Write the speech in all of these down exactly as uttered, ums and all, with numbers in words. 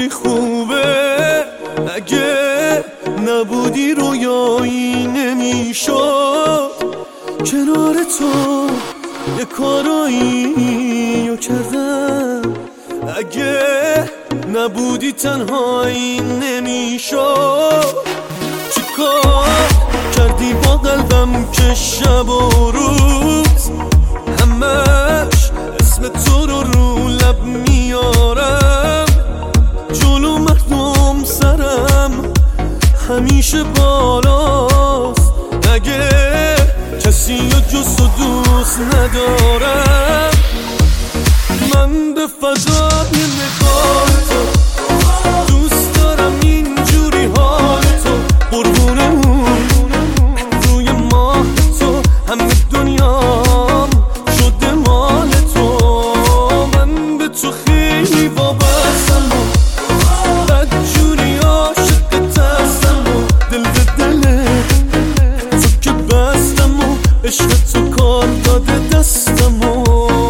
خیلی خوبه، اگه نبودی رویایی نمیشد. کنار تو یه کارایی رو کردم، اگه نبودی تنهایی نمیشد. چیکار کردی با قلبم که شب و روز همش اسم تو رو رو لب میارم؟ جلو مردم سرم همیشه بالاست، اگه کسی رو جز تو دوست ندارم. من به فضای نگاه تو دوست دارم، اینجوری حال تو قربون اون روی ماه تو همه دنیام شده مال تو. من به تو خیلی وابستم و بدجوری عاشقت هستم و دل به دل تو که بستم و عشق تو کار داده دستم و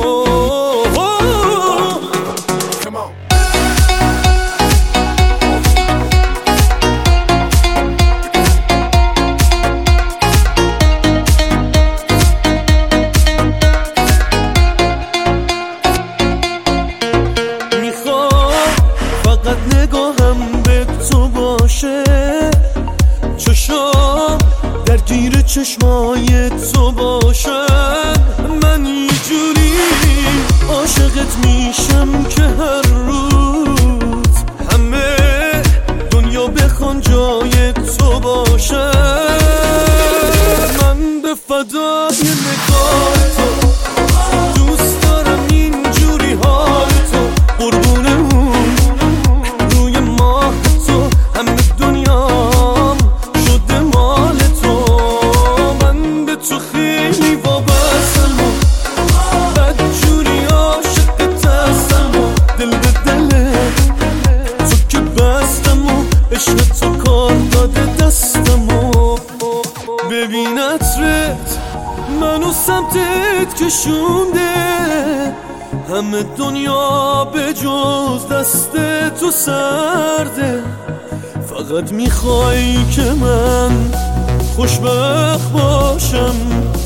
نگاهم به تو باشه، چشام درگیر چشمای تو باشن. من اینجوری عاشقت میشم که هر روز همه دنیا بخوان جای تو باشن. من به فدای نگاه تو دوست دارم، اینجوری حال تو قربون اون عشق تو کار داده دستم و ببین عطرت منو سمتت کشونده، همه دنیا به جز دست تو سرده. فقط میخوای که من خوشبخت باشم،